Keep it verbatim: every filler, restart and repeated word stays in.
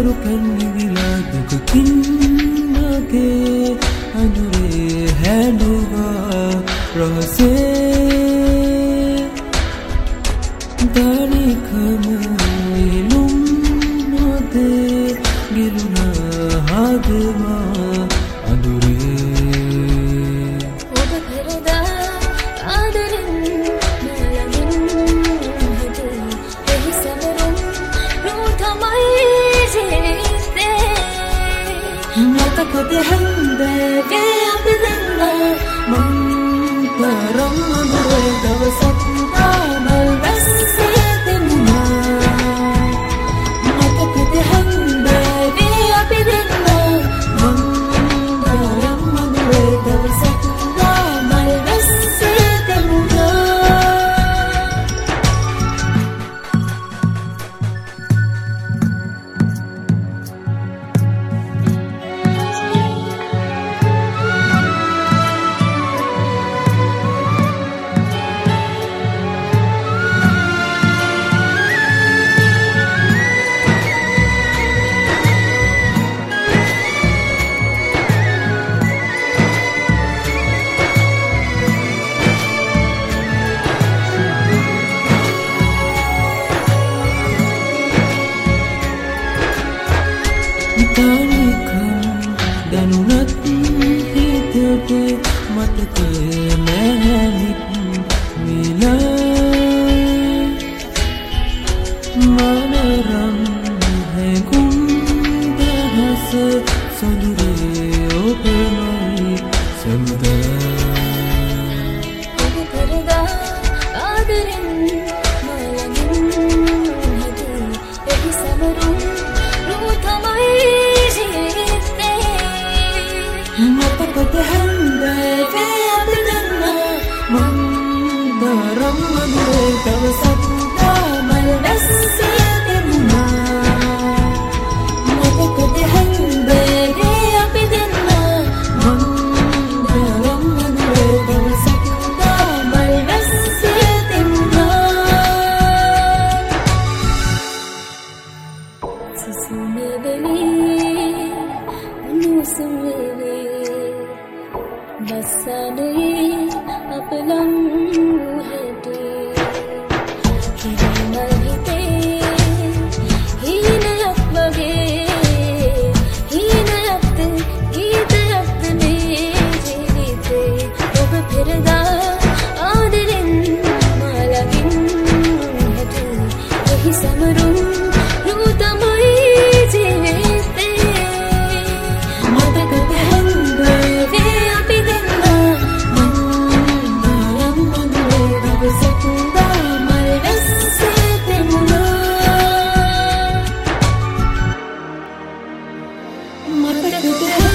කන්නිවිලා දුකකින් මගේ අඳුරේ හැඬුවා රහසේ දානිකම ඉලුම් නොදේ ගිරුණා හදමා අඳුරේ ඔබ පෙරදා ආදරෙන් මලමින් හිතේ එහි සමරුම් රූ තමයි ජීවිතේ මතකද හැන්දෑවේ අපි දෙන්න මං තරම් අඳුරේ දවසක් දාමල් වැස්සේ දෙමුණා මතකද හැන්දෑවේ අපි දෙන්න මං තරම් අඳුරේ දවසක් දාමල් වැස්සේ දෙමුණා දැනුනත් හිතට මතකය නැහැනිත් විලා මනරම් හැඟුම් දහස සොඳුරේ ඔබමයි සමුදා ඔබ පෙරදා ආදරෙන් මලමින් හිතේ එහි සමරුම් රූ තමයි මතකද හැන්දෑවේ අපි දෙන්න මං තරම් අඳුරේ දවසක් දාමල් වැස්සේ දෙමුණා මතකද හැන්දෑවේ අපි දෙන්න මං තරම් අඳුරේ දවසක් දාමල් වැස්සේ දෙමුණා සුසුම වෙලී උණුසුම වෙලී බස්සනේ අප ලං වූ හැටි හිමල් හිතේ හීනයක් වගේ හීනයක්ද ගීතයක්ද මේ ජීවිතේ ඔබ පෙරදා ආදරෙන් මලමින් හැටි එහි සමරුම් රූ තමයි ජීවිතේ මතකද හැන්දෑවේ අපි දෙන්න මං තරම් අඳුරේ දවසක් දාමල් වැස්සේ දෙමුණා මතකද